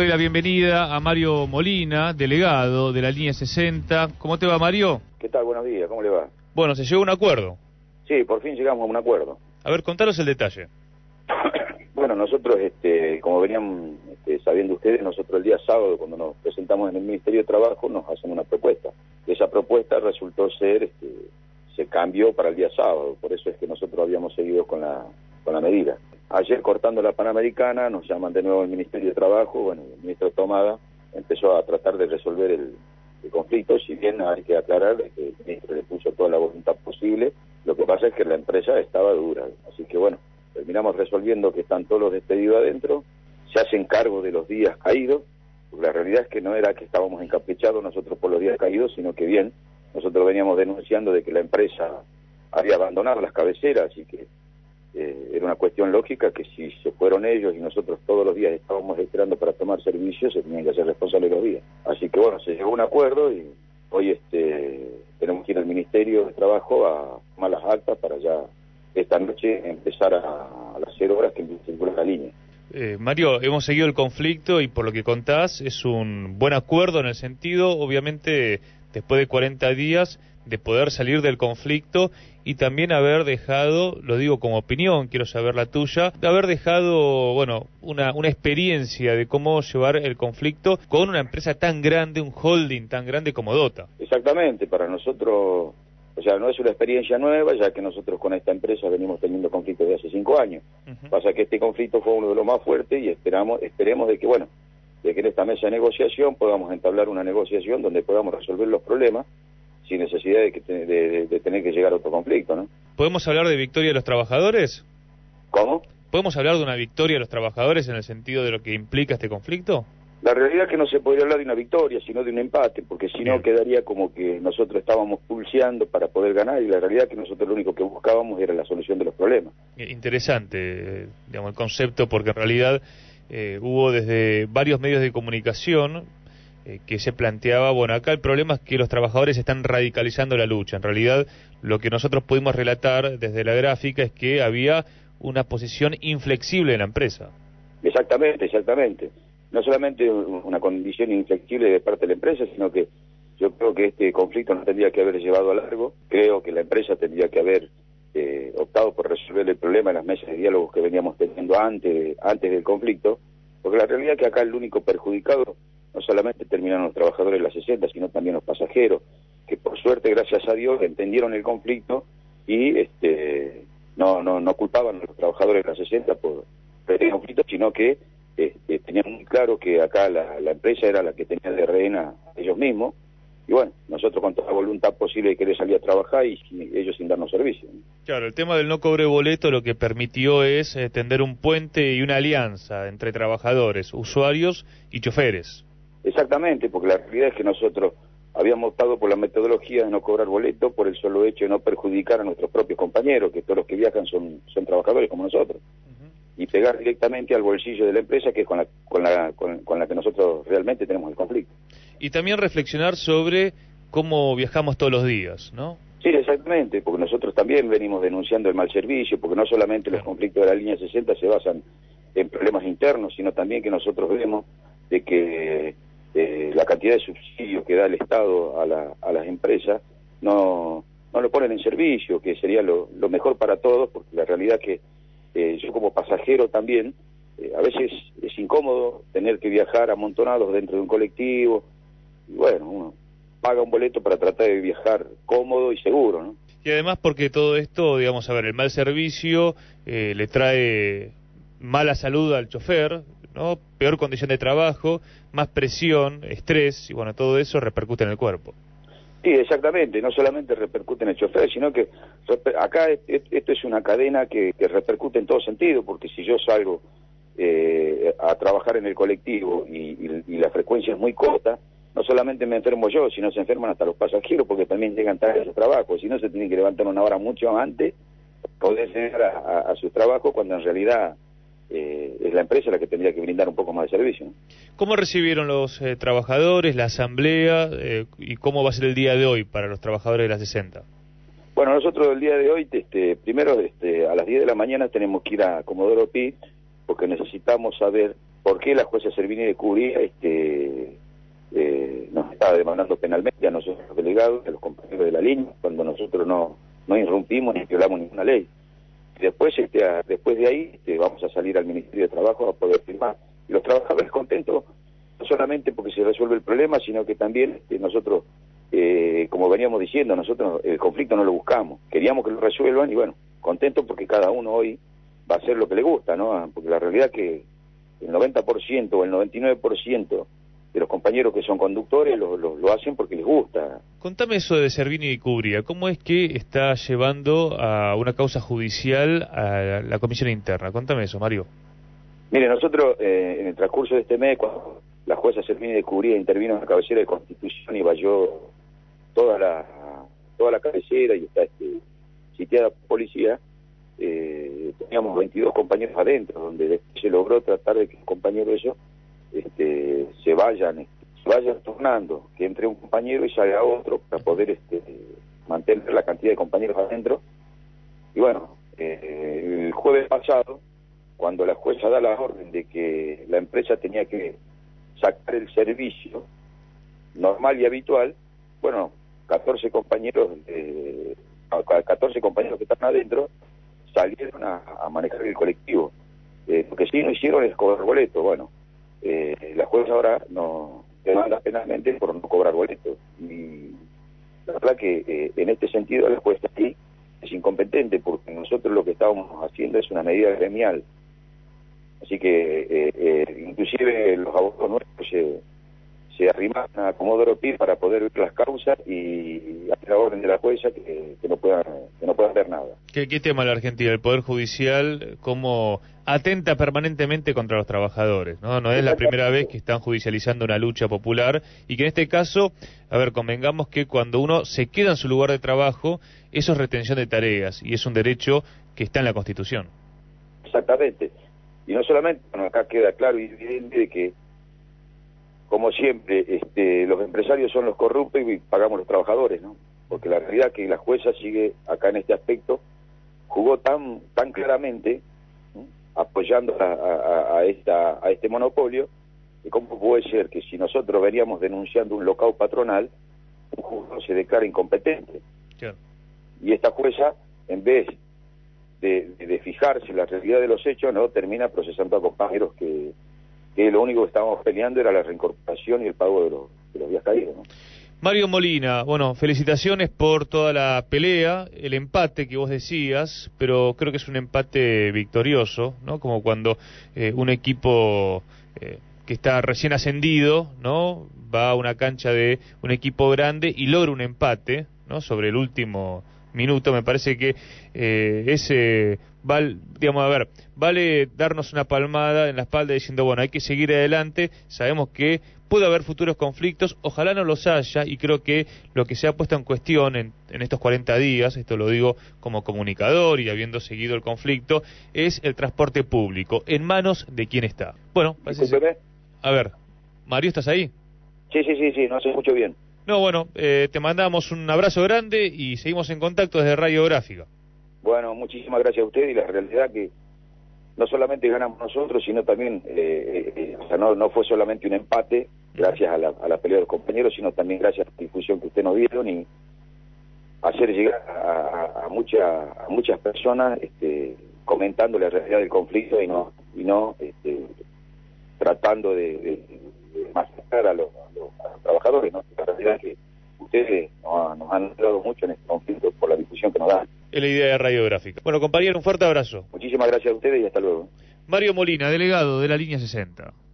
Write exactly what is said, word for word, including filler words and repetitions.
la bienvenida a Mario Molina, delegado de la línea sesenta. ¿Cómo te va, Mario? ¿Qué tal? Buenos días, ¿cómo le va? Bueno, se llegó a un acuerdo. Sí, por fin llegamos a un acuerdo. A ver, contanos el detalle. Bueno, nosotros, este, como venían este, sabiendo ustedes, nosotros el día sábado, cuando nos presentamos en el Ministerio de Trabajo, nos hacen una propuesta. Esa propuesta resultó ser, este, se cambió para el día sábado, por eso es que nosotros habíamos seguido con la, con la medida. Ayer, cortando la Panamericana, nos llaman de nuevo al Ministerio de Trabajo. Bueno, el ministro Tomada empezó a tratar de resolver el, el conflicto, si bien hay que aclarar que el ministro le puso toda la voluntad posible. Lo que pasa es que la empresa estaba dura, así que bueno, terminamos resolviendo que están todos los despedidos adentro, se hacen cargo de los días caídos, porque la realidad es que no era que estábamos encaprichados nosotros por los días caídos, sino que bien, nosotros veníamos denunciando de que la empresa había abandonado las cabeceras, y que eh, era una cuestión lógica que si se fueron ellos y nosotros todos los días estábamos esperando para tomar servicios, se tenían que hacer responsables los días. Así que bueno, se llegó a un acuerdo y hoy este tenemos que ir al Ministerio de Trabajo a tomar las actas para ya esta noche empezar a, a las cero horas que circula la línea. Eh, Mario, hemos seguido el conflicto y por lo que contás es un buen acuerdo en el sentido, obviamente, después de cuarenta días de poder salir del conflicto y también haber dejado, lo digo como opinión, quiero saber la tuya, de haber dejado, bueno, una, una experiencia de cómo llevar el conflicto con una empresa tan grande, un holding tan grande como Dota. Exactamente, para nosotros, o sea, no es una experiencia nueva, ya que nosotros con esta empresa venimos teniendo conflictos de hace cinco años. Uh-huh. Pasa que este conflicto fue uno de los más fuertes y esperamos, esperemos de que, bueno, de que en esta mesa de negociación podamos entablar una negociación donde podamos resolver los problemas sin necesidad de, que te, de, de tener que llegar a otro conflicto, ¿no? ¿Podemos hablar de victoria de los trabajadores? ¿Cómo? ¿Podemos hablar de una victoria de los trabajadores en el sentido de lo que implica este conflicto? La realidad es que no se podría hablar de una victoria, sino de un empate, porque si no quedaría como que nosotros estábamos pulseando para poder ganar, y la realidad es que nosotros lo único que buscábamos era la solución de los problemas. Interesante, eh, digamos, el concepto, porque en realidad eh, hubo desde varios medios de comunicación eh, que se planteaba, bueno, acá el problema es que los trabajadores están radicalizando la lucha. En realidad, lo que nosotros pudimos relatar desde la gráfica es que había una posición inflexible de la empresa. Exactamente, exactamente. No solamente una condición inflexible de parte de la empresa, sino que yo creo que este conflicto no tendría que haber llevado a largo. Creo que la empresa tendría que haber eh, optado por resolver el problema en las mesas de diálogo que veníamos teniendo antes, de, antes del conflicto, porque la realidad es que acá el único perjudicado no solamente terminaron los trabajadores de la sesenta, sino también los pasajeros, que por suerte, gracias a Dios, entendieron el conflicto y este no no no culpaban a los trabajadores de la sesenta por el conflicto, sino que Este, tenían muy claro que acá la, la empresa era la que tenía de rehén a ellos mismos, y bueno, nosotros con toda la voluntad posible de querer salir a trabajar y, y ellos sin darnos servicio. Claro, el tema del no cobre boleto lo que permitió es eh, tender un puente y una alianza entre trabajadores, usuarios y choferes. Exactamente, porque la realidad es que nosotros habíamos optado por la metodología de no cobrar boleto por el solo hecho de no perjudicar a nuestros propios compañeros, que todos los que viajan son, son trabajadores como nosotros. Y pegar directamente al bolsillo de la empresa, que es con la, con la con, con la que nosotros realmente tenemos el conflicto. Y también reflexionar sobre cómo viajamos todos los días, ¿no? Sí, exactamente, porque nosotros también venimos denunciando el mal servicio, porque no solamente los conflictos de la línea sesenta se basan en problemas internos, sino también que nosotros vemos de que eh, la cantidad de subsidios que da el Estado a, la, a las empresas no, no lo ponen en servicio, que sería lo, lo mejor para todos, porque la realidad es que Eh, yo como pasajero también, eh, a veces es incómodo tener que viajar amontonados dentro de un colectivo, y bueno, uno paga un boleto para tratar de viajar cómodo y seguro, ¿no? Y además porque todo esto, digamos, a ver, el mal servicio eh, le trae mala salud al chofer, ¿no? Peor condición de trabajo, más presión, estrés, y bueno, todo eso repercute en el cuerpo. Sí, exactamente, no solamente repercute en el chofer, sino que acá esto es una cadena que, que repercute en todo sentido, porque si yo salgo eh, a trabajar en el colectivo y, y, y la frecuencia es muy corta, no solamente me enfermo yo, sino se enferman hasta los pasajeros, porque también llegan tarde a su trabajo, si no se tienen que levantar una hora mucho antes para poder llegar a, a, a su trabajo, cuando en realidad Eh, es la empresa la que tendría que brindar un poco más de servicio, ¿no? ¿Cómo recibieron los eh, trabajadores, la asamblea, eh, y cómo va a ser el día de hoy para los trabajadores de la sesenta? Bueno, nosotros el día de hoy, este, primero este, a las diez de la mañana tenemos que ir a Comodoro Pi, porque necesitamos saber por qué la jueza Servini de Cubría este, eh, nos está demandando penalmente a nosotros los delegados, a los compañeros de la línea, cuando nosotros no, no irrumpimos ni violamos ninguna ley. Y después, este, a, después de ahí este, vamos a salir al Ministerio de Trabajo a poder firmar. Y los trabajadores contentos, no solamente porque se resuelve el problema, sino que también este, nosotros, eh, como veníamos diciendo, nosotros el conflicto no lo buscamos, queríamos que lo resuelvan y bueno, contentos porque cada uno hoy va a hacer lo que le gusta, ¿no? Porque la realidad es que el noventa por ciento o el noventa y nueve por ciento de los compañeros que son conductores lo, lo, lo hacen porque les gusta. Contame eso de Servini y Cubría. ¿Cómo es que está llevando a una causa judicial a la comisión interna? Contame eso, Mario. Mire, nosotros eh, en el transcurso de este mes, cuando la jueza Servini de Cubría intervino en la cabecera de Constitución y valló toda la toda la cabecera y está este, sitiada por policía, eh, teníamos veintidós compañeros adentro, donde se logró tratar de que los compañeros ellos este, se vayan se vayan turnando, que entre un compañero y salga otro para poder este, mantener la cantidad de compañeros adentro. Y bueno, eh, el jueves pasado, cuando la jueza da la orden de que la empresa tenía que sacar el servicio normal y habitual, bueno, catorce compañeros de, catorce compañeros que están adentro salieron a, a manejar el colectivo. Eh, lo que sí no hicieron es cobrar boleto. Bueno, eh, la jueza ahora no demanda penalmente por no cobrar boleto. Y la verdad que eh, en este sentido la jueza aquí es incompetente, porque nosotros lo que estábamos haciendo es una medida gremial. Así que eh, eh, inclusive los abogados nuestros se, se arriman a Comodoro Pi para poder ver las causas y hacer la orden de la jueza que, que no puedan que no puedan ver nada. ¿Qué, qué tema la Argentina? El Poder Judicial, cómo atenta permanentemente contra los trabajadores, ¿no? No es la primera vez que están judicializando una lucha popular y que en este caso, a ver, convengamos que cuando uno se queda en su lugar de trabajo, eso es retención de tareas y es un derecho que está en la Constitución. Exactamente. Y no solamente, bueno, acá queda claro y evidente de que, como siempre, este, los empresarios son los corruptos y pagamos los trabajadores, ¿no? Porque la realidad es que la jueza sigue acá en este aspecto, jugó tan tan claramente, ¿no?, apoyando a, a, a, esta, a este monopolio, que cómo puede ser que si nosotros veníamos denunciando un locao patronal, un juzgado se declara incompetente. Claro. Y esta jueza, en vez De, de, de fijarse en la realidad de los hechos, no termina procesando a compañeros que, que lo único que estábamos peleando era la reincorporación y el pago de los, de los días caídos, ¿no? Mario Molina, bueno, felicitaciones por toda la pelea, el empate que vos decías, pero creo que es un empate victorioso, ¿no? Como cuando eh, un equipo eh, que está recién ascendido, ¿no?, va a una cancha de un equipo grande y logra un empate, ¿no?, sobre el último minuto. Me parece que eh, ese val, digamos, a ver, vale darnos una palmada en la espalda diciendo, bueno, hay que seguir adelante, sabemos que puede haber futuros conflictos, ojalá no los haya, y creo que lo que se ha puesto en cuestión en, en estos cuarenta días, esto lo digo como comunicador y habiendo seguido el conflicto, es el transporte público. ¿En manos de quién está? Bueno, parece... A ver, Mario, ¿estás ahí? Sí, sí, sí, sí, no se escucho bien. No, bueno, eh, te mandamos un abrazo grande y seguimos en contacto desde Radio Gráfica. Bueno, muchísimas gracias a usted, y la realidad que no solamente ganamos nosotros, sino también, eh, eh, o sea, no, no fue solamente un empate gracias a la, a la pelea de los compañeros, sino también gracias a la difusión que usted nos dieron y hacer llegar a, a, a, mucha, a muchas personas este, comentando la realidad del conflicto y no y no este, tratando de, de, de masacrar a los, a, los, a los trabajadores, ¿no? La realidad es que ustedes nos, nos han ayudado mucho en este conflicto por la difusión que nos dan. Es la idea de Radio Gráfica. Bueno, compañero, un fuerte abrazo. Muchísimas gracias a ustedes y hasta luego. Mario Molina, delegado de la Línea sesenta.